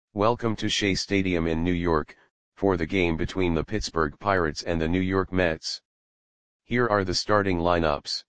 Welcome to Shea Stadium in New York, for the game between the Pittsburgh Pirates and the New York Mets. Here are the starting lineups.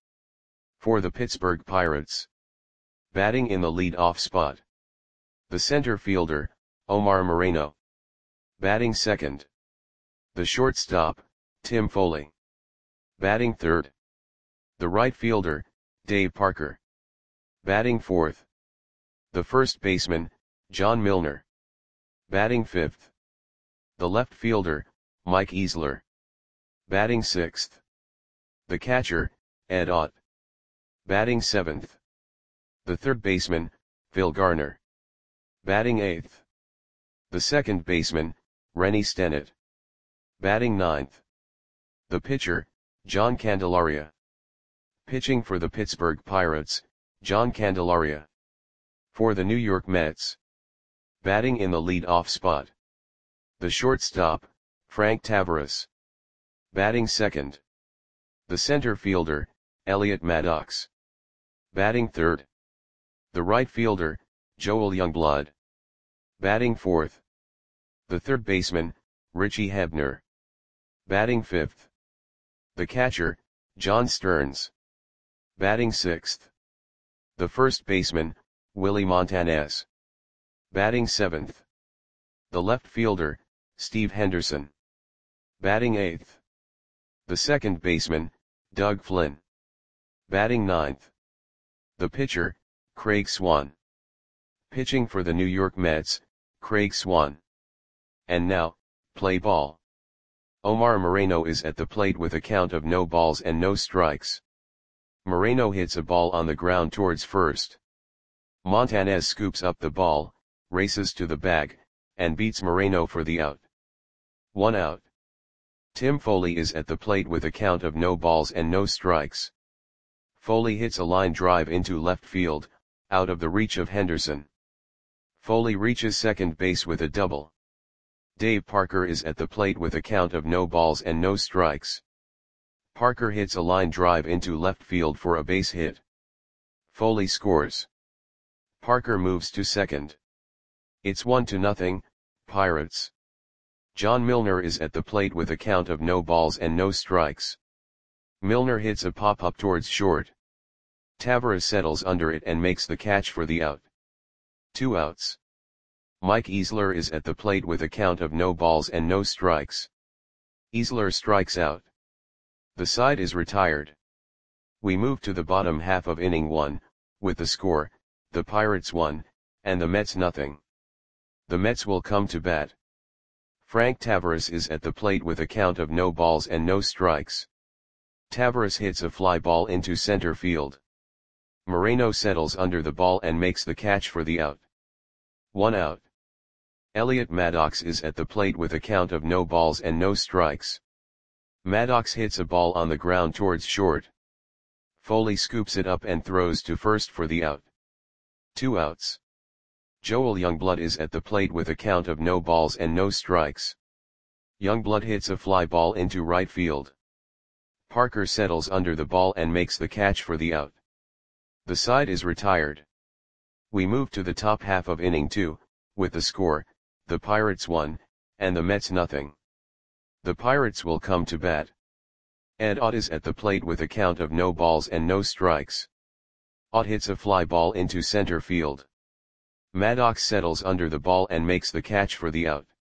For the Pittsburgh Pirates. Batting in the lead-off spot. The center fielder, Omar Moreno. Batting second. The shortstop, Tim Foley. Batting third. The right fielder, Dave Parker. Batting fourth. The first baseman, John Milner. Batting fifth. The left fielder, Mike Easler. Batting sixth. The catcher, Ed Ott. Batting seventh. The third baseman, Phil Garner. Batting eighth. The second baseman, Rennie Stennett. Batting ninth. The pitcher, John Candelaria. Pitching for the Pittsburgh Pirates, John Candelaria. For the New York Mets. Batting in the lead-off spot. The shortstop, Frank Taveras. Batting second. The center fielder, Elliot Maddox. Batting third. The right fielder, Joel Youngblood. Batting fourth. The third baseman, Richie Hebner. Batting fifth. The catcher, John Stearns. Batting sixth. The first baseman, Willie Montanez. Batting seventh. The left fielder, Steve Henderson. Batting eighth. The second baseman, Doug Flynn. Batting ninth. The pitcher, Craig Swan. Pitching for the New York Mets, Craig Swan. And now, play ball. Omar Moreno is at the plate with a count of no balls and no strikes. Moreno hits a ball on the ground towards first. Montanez scoops up the ball, races to the bag, and beats Moreno for the out. 1 out. Tim Foley is at the plate with a count of no balls and no strikes. Foley hits a line drive into left field, out of the reach of Henderson. Foley reaches second base with a double. Dave Parker is at the plate with a count of no balls and no strikes. Parker hits a line drive into left field for a base hit. Foley scores. Parker moves to second. It's 1-0, Pirates. John Milner is at the plate with a count of no balls and no strikes. Milner hits a pop-up towards short. Taveras settles under it and makes the catch for the out. 2 outs. Mike Easler is at the plate with a count of no balls and no strikes. Easler strikes out. The side is retired. We move to the bottom half of inning 1, with the score, the Pirates 1, and the Mets nothing. The Mets will come to bat. Frank Taveras is at the plate with a count of no balls and no strikes. Taveras hits a fly ball into center field. Moreno settles under the ball and makes the catch for the out. 1 out. Elliot Maddox is at the plate with a count of no balls and no strikes. Maddox hits a ball on the ground towards short. Foley scoops it up and throws to first for the out. 2 outs. Joel Youngblood is at the plate with a count of no balls and no strikes. Youngblood hits a fly ball into right field. Parker settles under the ball and makes the catch for the out. The side is retired. We move to the top half of inning 2, with the score, the Pirates 1, and the Mets nothing. The Pirates will come to bat. Ed Ott is at the plate with a count of no balls and no strikes. Ott hits a fly ball into center field. Maddox settles under the ball and makes the catch for the out.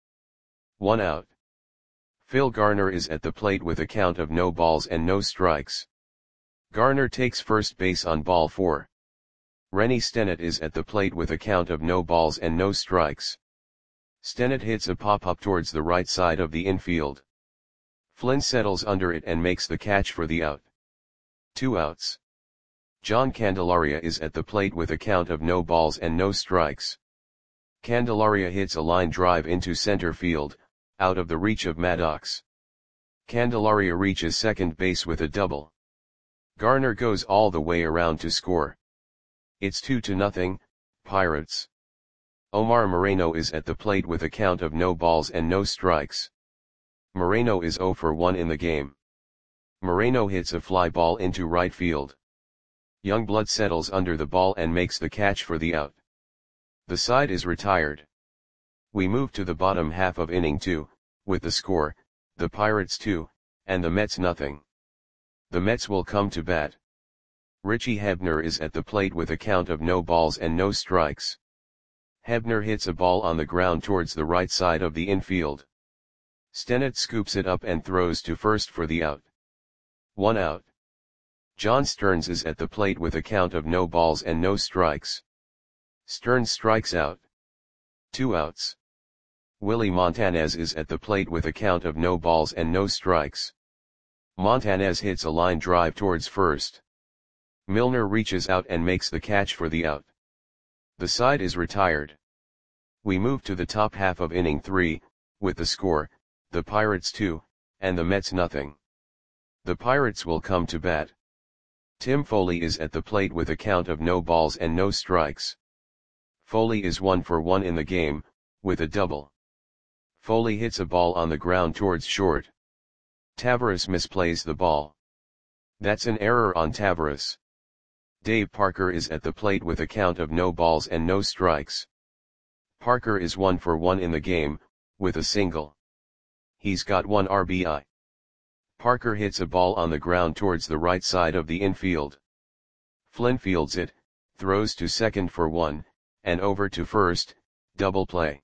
1 out. Phil Garner is at the plate with a count of no balls and no strikes. Garner takes first base on ball 4. Rennie Stennett is at the plate with a count of no balls and no strikes. Stennett hits a pop-up towards the right side of the infield. Flynn settles under it and makes the catch for the out. 2 outs. John Candelaria is at the plate with a count of no balls and no strikes. Candelaria hits a line drive into center field, out of the reach of Maddox. Candelaria reaches second base with a double. Garner goes all the way around to score. It's 2-0, Pirates. Omar Moreno is at the plate with a count of no balls and no strikes. Moreno is 0 for 1 in the game. Moreno hits a fly ball into right field. Youngblood settles under the ball and makes the catch for the out. The side is retired. We move to the bottom half of inning 2, with the score, the Pirates 2, and the Mets nothing. The Mets will come to bat. Richie Hebner is at the plate with a count of no balls and no strikes. Hebner hits a ball on the ground towards the right side of the infield. Stennett scoops it up and throws to first for the out. 1 out. John Stearns is at the plate with a count of no balls and no strikes. Stearns strikes out. 2 outs. Willie Montanez is at the plate with a count of no balls and no strikes. Montanez hits a line drive towards first. Milner reaches out and makes the catch for the out. The side is retired. We move to the top half of inning 3, with the score, the Pirates 2, and the Mets nothing. The Pirates will come to bat. Tim Foley is at the plate with a count of no balls and no strikes. Foley is 1 for 1 in the game, with a double. Foley hits a ball on the ground towards short. Taveras misplays the ball. That's an error on Taveras. Dave Parker is at the plate with a count of no balls and no strikes. Parker is 1 for 1 in the game, with a single. He's got 1 RBI. Parker hits a ball on the ground towards the right side of the infield. Flynn fields it, throws to second for 1, and over to first, double play.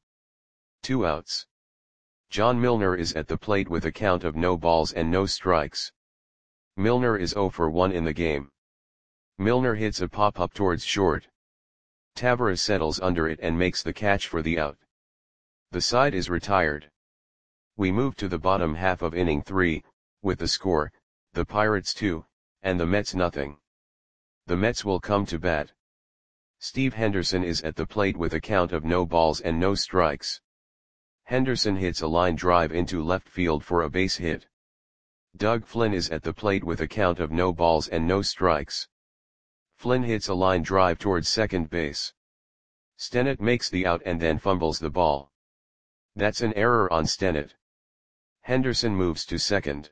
2 outs. John Milner is at the plate with a count of no balls and no strikes. Milner is 0 for 1 in the game. Milner hits a pop-up towards short. Taveras settles under it and makes the catch for the out. The side is retired. We move to the bottom half of inning 3, with the score, the Pirates 2, and the Mets nothing. The Mets will come to bat. Steve Henderson is at the plate with a count of no balls and no strikes. Henderson hits a line drive into left field for a base hit. Doug Flynn is at the plate with a count of no balls and no strikes. Flynn hits a line drive towards second base. Stennett makes the out and then fumbles the ball. That's an error on Stennett. Henderson moves to second.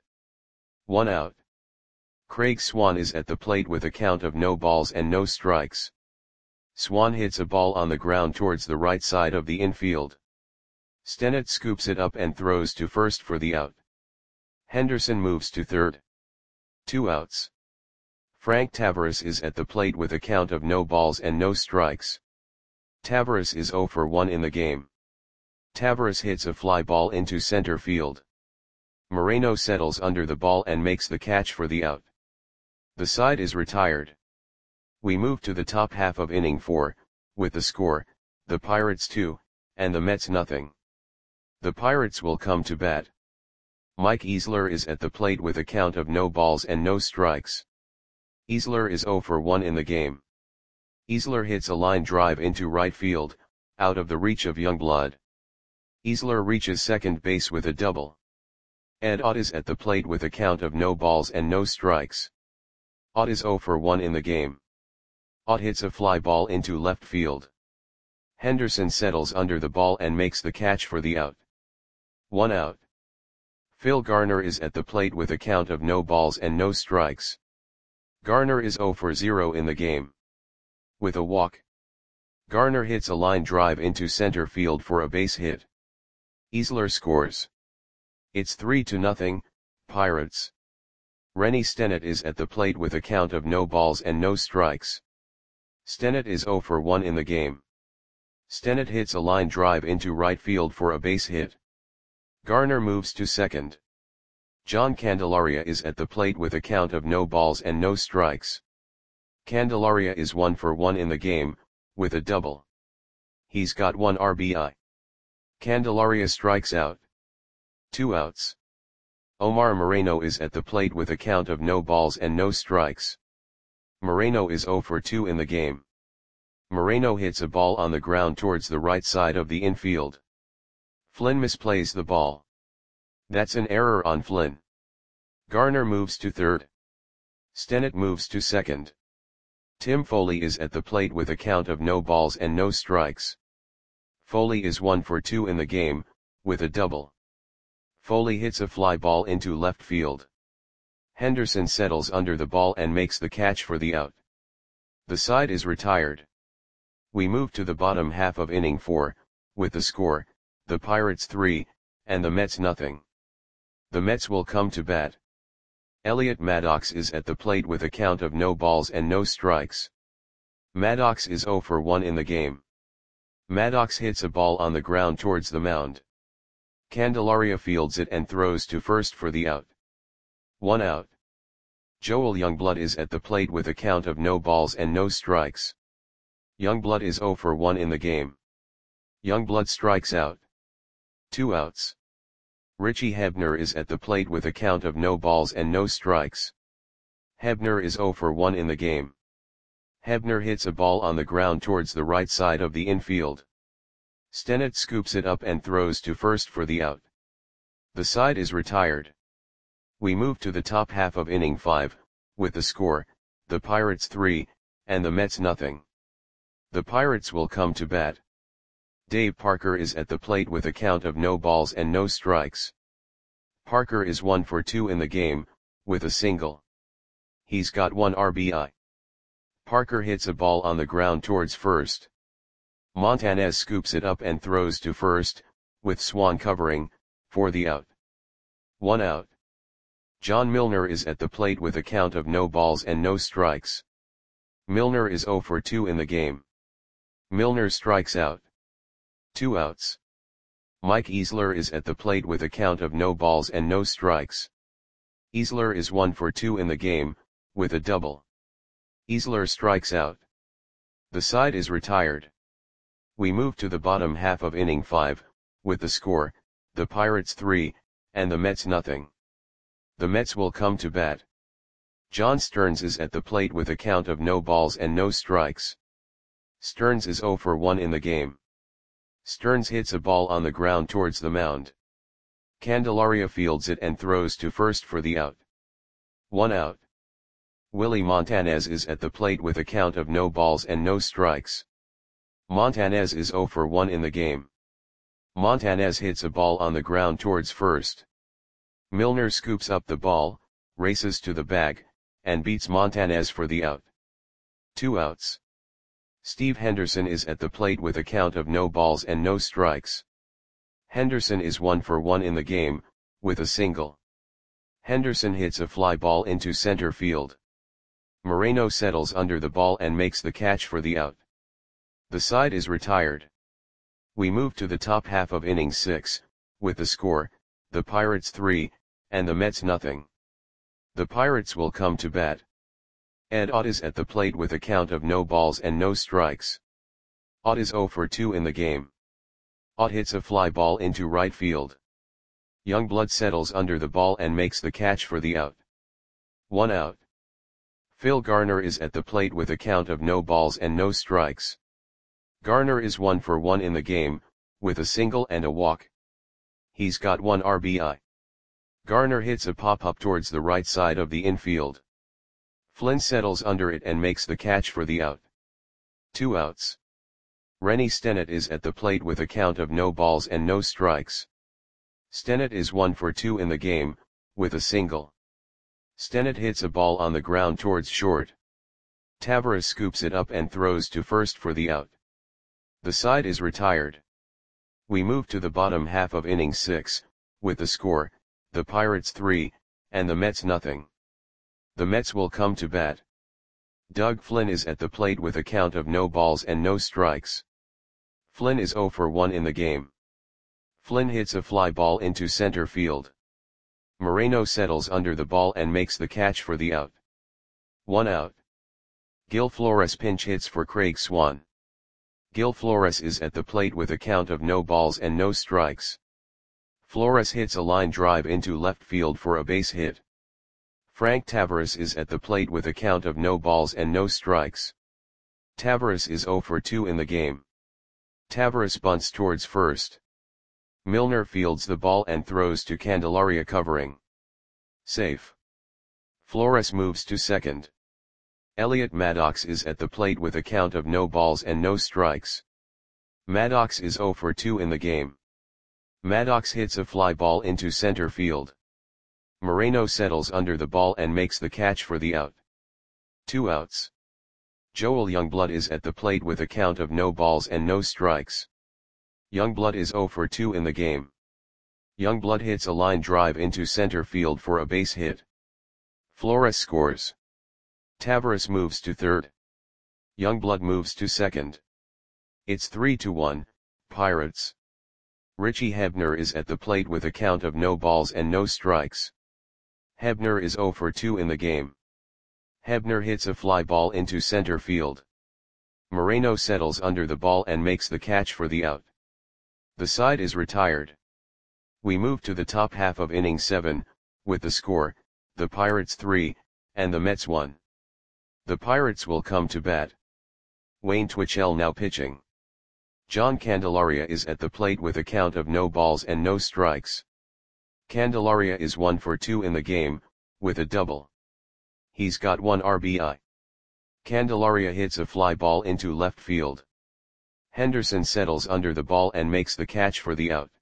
1 out. Craig Swan is at the plate with a count of no balls and no strikes. Swan hits a ball on the ground towards the right side of the infield. Stennett scoops it up and throws to first for the out. Henderson moves to third. 2 outs. Frank Taveras is at the plate with a count of no balls and no strikes. Taveras is 0 for 1 in the game. Taveras hits a fly ball into center field. Moreno settles under the ball and makes the catch for the out. The side is retired. We move to the top half of inning 4, with the score, the Pirates 2, and the Mets nothing. The Pirates will come to bat. Mike Easler is at the plate with a count of no balls and no strikes. Easler is 0 for 1 in the game. Easler hits a line drive into right field, out of the reach of Youngblood. Easler reaches second base with a double. Ed Ott is at the plate with a count of no balls and no strikes. Ott is 0 for 1 in the game. Ott hits a fly ball into left field. Henderson settles under the ball and makes the catch for the out. 1 out. Phil Garner is at the plate with a count of no balls and no strikes. Garner is 0 for 0 in the game. With a walk. Garner hits a line drive into center field for a base hit. Easler scores. It's 3-0, Pirates. Rennie Stennett is at the plate with a count of no balls and no strikes. Stennett is 0 for 1 in the game. Stennett hits a line drive into right field for a base hit. Garner moves to second. John Candelaria is at the plate with a count of no balls and no strikes. Candelaria is 1 for 1 in the game, with a double. He's got 1 RBI. Candelaria strikes out. 2 outs. Omar Moreno is at the plate with a count of no balls and no strikes. Moreno is 0 for 2 in the game. Moreno hits a ball on the ground towards the right side of the infield. Flynn misplays the ball. That's an error on Flynn. Garner moves to third. Stennett moves to second. Tim Foley is at the plate with a count of no balls and no strikes. Foley is 1 for 2 in the game, with a double. Foley hits a fly ball into left field. Henderson settles under the ball and makes the catch for the out. The side is retired. We move to the bottom half of inning 4, with the score, the Pirates 3, and the Mets nothing. The Mets will come to bat. Elliot Maddox is at the plate with a count of no balls and no strikes. Maddox is 0 for 1 in the game. Maddox hits a ball on the ground towards the mound. Candelaria fields it and throws to first for the out. 1 out. Joel Youngblood is at the plate with a count of no balls and no strikes. Youngblood is 0 for 1 in the game. Youngblood strikes out. 2 outs. Richie Hebner is at the plate with a count of no balls and no strikes. Hebner is 0 for 1 in the game. Hebner hits a ball on the ground towards the right side of the infield. Stennett scoops it up and throws to first for the out. The side is retired. We move to the top half of inning 5, with the score, the Pirates 3, and the Mets nothing. The Pirates will come to bat. Dave Parker is at the plate with a count of no balls and no strikes. Parker is 1 for 2 in the game, with a single. He's got 1 RBI. Parker hits a ball on the ground towards first. Montanez scoops it up and throws to first, with Swan covering, for the out. 1 out. John Milner is at the plate with a count of no balls and no strikes. Milner is 0 for 2 in the game. Milner strikes out. 2 outs. Mike Easler is at the plate with a count of no balls and no strikes. Easler is 1 for 2 in the game, with a double. Easler strikes out. The side is retired. We move to the bottom half of inning 5, with the score, the Pirates 3, and the Mets nothing. The Mets will come to bat. John Stearns is at the plate with a count of no balls and no strikes. Stearns is 0 for 1 in the game. Stearns hits a ball on the ground towards the mound. Candelaria fields it and throws to first for the out. 1 out. Willie Montanez is at the plate with a count of no balls and no strikes. Montanez is 0 for 1 in the game. Montanez hits a ball on the ground towards first. Milner scoops up the ball, races to the bag, and beats Montanez for the out. 2 outs. Steve Henderson is at the plate with a count of no balls and no strikes. Henderson is 1 for 1 in the game, with a single. Henderson hits a fly ball into center field. Moreno settles under the ball and makes the catch for the out. The side is retired. We move to the top half of inning 6, with the score, the Pirates 3, and the Mets nothing. The Pirates will come to bat. Ed Ott is at the plate with a count of no balls and no strikes. Ott is 0 for 2 in the game. Ott hits a fly ball into right field. Youngblood settles under the ball and makes the catch for the out. 1 out. Phil Garner is at the plate with a count of no balls and no strikes. Garner is 1 for 1 in the game, with a single and a walk. He's got 1 RBI. Garner hits a pop-up towards the right side of the infield. Flynn settles under it and makes the catch for the out. 2 outs. Rennie Stennett is at the plate with a count of no balls and no strikes. Stennett is 1 for 2 in the game, with a single. Stennett hits a ball on the ground towards short. Tavares scoops it up and throws to first for the out. The side is retired. We move to the bottom half of inning 6, with the score, the Pirates 3, and the Mets nothing. The Mets will come to bat. Doug Flynn is at the plate with a count of no balls and no strikes. Flynn is 0 for 1 in the game. Flynn hits a fly ball into center field. Moreno settles under the ball and makes the catch for the out. 1 out. Gil Flores pinch hits for Craig Swan. Gil Flores is at the plate with a count of no balls and no strikes. Flores hits a line drive into left field for a base hit. Frank Tavares is at the plate with a count of no balls and no strikes. Tavares is 0 for 2 in the game. Tavares bunts towards first. Milner fields the ball and throws to Candelaria covering. Safe. Flores moves to second. Elliot Maddox is at the plate with a count of no balls and no strikes. Maddox is 0 for 2 in the game. Maddox hits a fly ball into center field. Moreno settles under the ball and makes the catch for the out. 2 outs. Joel Youngblood is at the plate with a count of no balls and no strikes. Youngblood is 0 for 2 in the game. Youngblood hits a line drive into center field for a base hit. Flores scores. Taveras moves to third. Youngblood moves to second. It's 3-1, Pirates. Richie Hebner is at the plate with a count of no balls and no strikes. Hebner is 0 for 2 in the game. Hebner hits a fly ball into center field. Moreno settles under the ball and makes the catch for the out. The side is retired. We move to the top half of inning 7, with the score, the Pirates 3, and the Mets 1. The Pirates will come to bat. Wayne Twitchell now pitching. John Candelaria is at the plate with a count of no balls and no strikes. Candelaria is 1 for 2 in the game, with a double. He's got 1 RBI. Candelaria hits a fly ball into left field. Henderson settles under the ball and makes the catch for the out.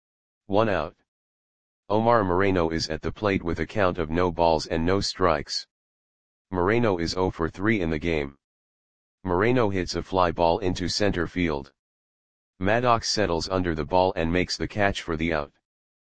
1 out. Omar Moreno is at the plate with a count of no balls and no strikes. Moreno is 0 for 3 in the game. Moreno hits a fly ball into center field. Maddox settles under the ball and makes the catch for the out.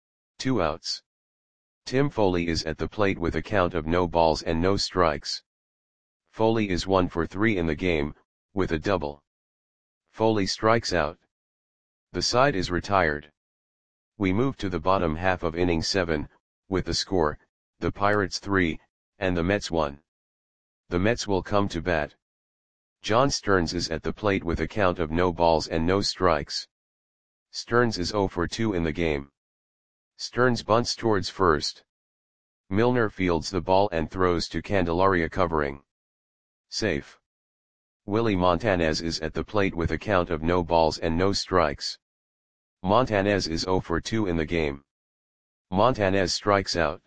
2 outs. Tim Foley is at the plate with a count of no balls and no strikes. Foley is 1 for 3 in the game, with a double. Foley strikes out. The side is retired. We move to the bottom half of inning 7, with the score, the Pirates 3, and the Mets 1. The Mets will come to bat. John Stearns is at the plate with a count of no balls and no strikes. Stearns is 0 for 2 in the game. Stearns bunts towards first. Milner fields the ball and throws to Candelaria covering. Safe. Willie Montanez is at the plate with a count of no balls and no strikes. Montanez is 0 for 2 in the game. Montanez strikes out.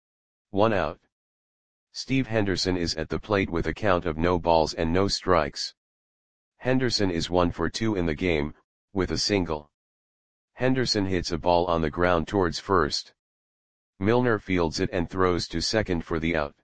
1 out. Steve Henderson is at the plate with a count of no balls and no strikes. Henderson is 1 for 2 in the game, with a single. Henderson hits a ball on the ground towards first. Milner fields it and throws to second for the out.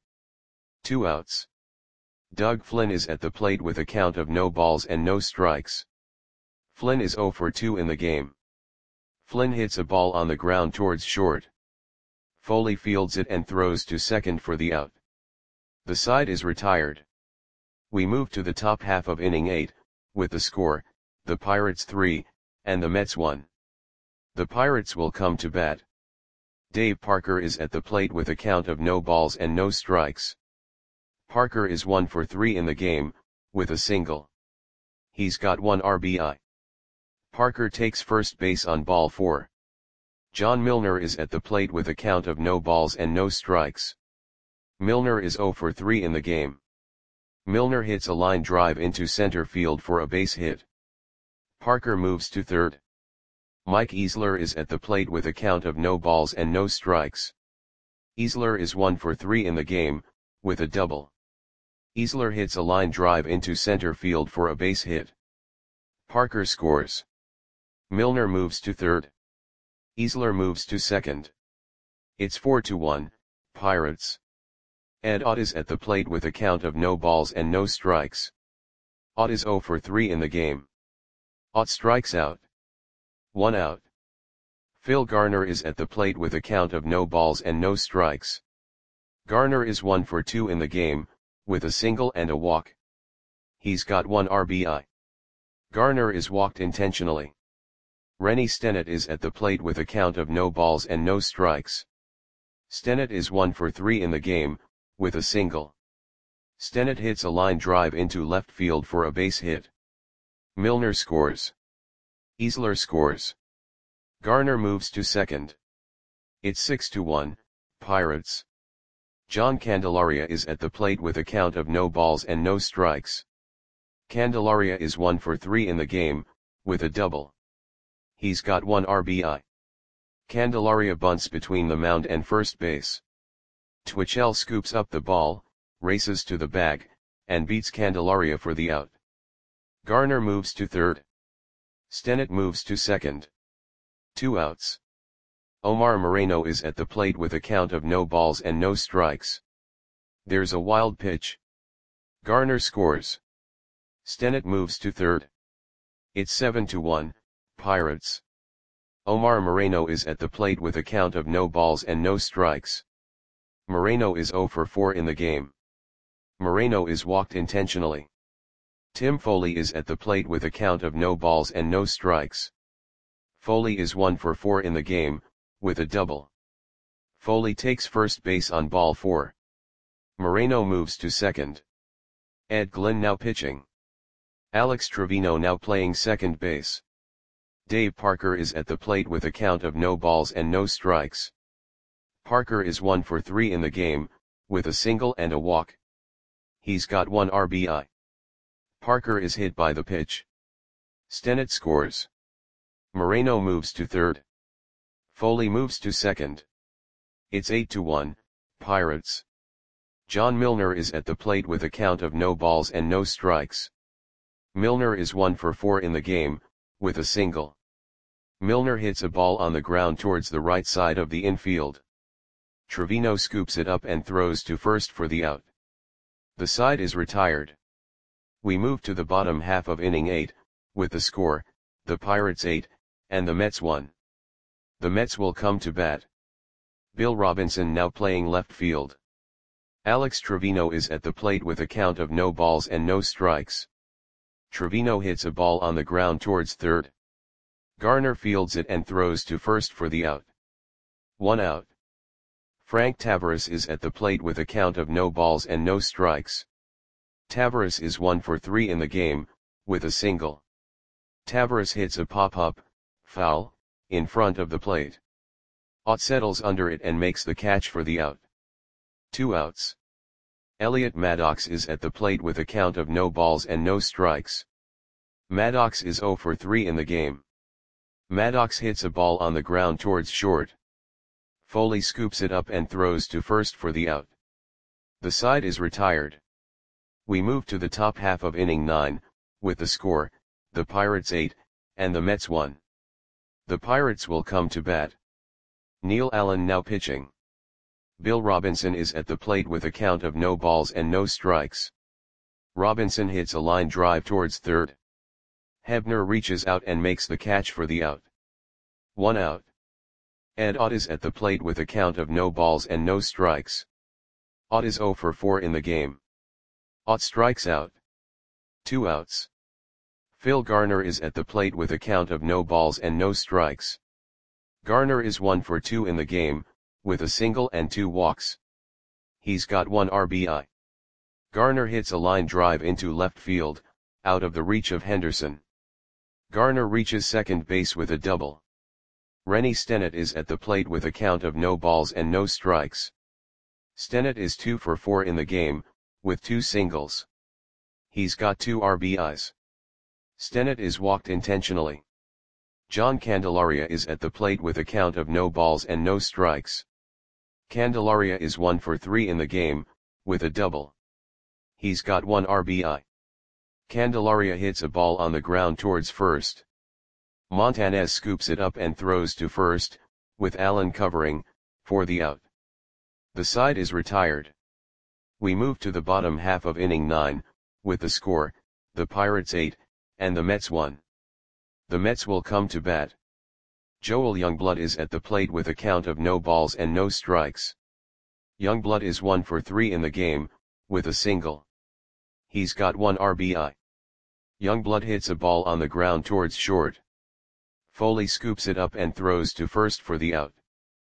2 outs. Doug Flynn is at the plate with a count of no balls and no strikes. Flynn is 0 for 2 in the game. Flynn hits a ball on the ground towards short. Foley fields it and throws to second for the out. The side is retired. We move to the top half of inning 8, with the score, the Pirates 3, and the Mets 1. The Pirates will come to bat. Dave Parker is at the plate with a count of no balls and no strikes. Parker is 1 for 3 in the game, with a single. He's got 1 RBI. Parker takes first base on ball 4. John Milner is at the plate with a count of no balls and no strikes. Milner is 0 for 3 in the game. Milner hits a line drive into center field for a base hit. Parker moves to third. Mike Easler is at the plate with a count of no balls and no strikes. Easler is 1 for 3 in the game, with a double. Easler hits a line drive into center field for a base hit. Parker scores. Milner moves to third. Easler moves to second. It's 4-1, Pirates. Ed Ott is at the plate with a count of no balls and no strikes. Ott is 0 for 3 in the game. Ott strikes out. 1 out. Phil Garner is at the plate with a count of no balls and no strikes. Garner is 1 for 2 in the game, with a single and a walk. He's got 1 RBI. Garner is walked intentionally. Rennie Stennett is at the plate with a count of no balls and no strikes. Stennett is 1 for 3 in the game, with a single. Stennett hits a line drive into left field for a base hit. Milner scores. Easler scores. Garner moves to second. It's 6-1, Pirates. John Candelaria is at the plate with a count of no balls and no strikes. Candelaria is 1 for 3 in the game, with a double. He's got 1 RBI. Candelaria bunts between the mound and first base. Twitchell scoops up the ball, races to the bag, and beats Candelaria for the out. Garner moves to third. Stennett moves to second. 2 outs. Omar Moreno is at the plate with a count of no balls and no strikes. There's a wild pitch. Garner scores. Stennett moves to third. It's 7-1, Pirates. Omar Moreno is at the plate with a count of no balls and no strikes. Moreno is 0 for 4 in the game. Moreno is walked intentionally. Tim Foley is at the plate with a count of no balls and no strikes. Foley is 1 for 4 in the game, with a double. Foley takes first base on ball 4. Moreno moves to second. Ed Glynn now pitching. Alex Trevino now playing second base. Dave Parker is at the plate with a count of no balls and no strikes. Parker is 1 for 3 in the game, with a single and a walk. He's got 1 RBI. Parker is hit by the pitch. Stennett scores. Moreno moves to third. Foley moves to second. It's 8-1, Pirates. John Milner is at the plate with a count of no balls and no strikes. Milner is 1 for 4 in the game, with a single. Milner hits a ball on the ground towards the right side of the infield. Trevino scoops it up and throws to first for the out. The side is retired. We move to the bottom half of inning 8, with the score, the Pirates 8, and the Mets 1. The Mets will come to bat. Bill Robinson now playing left field. Alex Trevino is at the plate with a count of no balls and no strikes. Trevino hits a ball on the ground towards third. Garner fields it and throws to first for the out. 1 out. Frank Tavares is at the plate with a count of no balls and no strikes. Tavares is 1 for 3 in the game, with a single. Tavares hits a pop-up, foul, in front of the plate. Ott settles under it and makes the catch for the out. 2 outs. Elliot Maddox is at the plate with a count of no balls and no strikes. Maddox is 0 for 3 in the game. Maddox hits a ball on the ground towards short. Foley scoops it up and throws to first for the out. The side is retired. We move to the top half of inning 9, with the score, the Pirates 8, and the Mets 1. The Pirates will come to bat. Neil Allen now pitching. Bill Robinson is at the plate with a count of no balls and no strikes. Robinson hits a line drive towards third. Hebner reaches out and makes the catch for the out. 1 out. Ed Ott is at the plate with a count of no balls and no strikes. Ott is 0 for 4 in the game. Ott strikes out. 2 outs. Phil Garner is at the plate with a count of no balls and no strikes. Garner is 1 for 2 in the game, with a single and 2 walks. He's got 1 RBI. Garner hits a line drive into left field, out of the reach of Henderson. Garner reaches second base with a double. Rennie Stennett is at the plate with a count of no balls and no strikes. Stennett is 2 for 4 in the game, with 2 singles. He's got 2 RBIs. Stennett is walked intentionally. John Candelaria is at the plate with a count of no balls and no strikes. Candelaria is 1 for 3 in the game, with a double. He's got 1 RBI. Candelaria hits a ball on the ground towards first. Montanez scoops it up and throws to first, with Allen covering, for the out. The side is retired. We move to the bottom half of inning 9, with the score, the Pirates 8, and the Mets 1. The Mets will come to bat. Joel Youngblood is at the plate with a count of no balls and no strikes. Youngblood is 1 for 3 in the game, with a single. He's got 1 RBI. Youngblood hits a ball on the ground towards short. Foley scoops it up and throws to first for the out.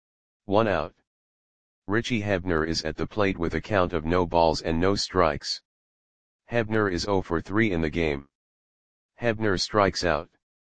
1 out. Richie Hebner is at the plate with a count of no balls and no strikes. Hebner is 0 for 3 in the game. Hebner strikes out.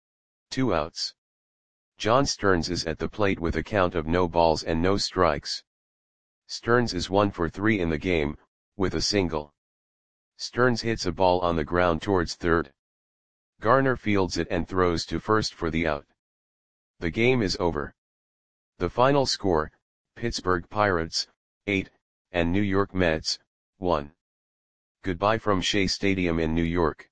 2 outs. John Stearns is at the plate with a count of no balls and no strikes. Stearns is 1 for 3 in the game, with a single. Stearns hits a ball on the ground towards third. Garner fields it and throws to first for the out. The game is over. The final score, Pittsburgh Pirates, 8, and New York Mets, 1. Goodbye from Shea Stadium in New York.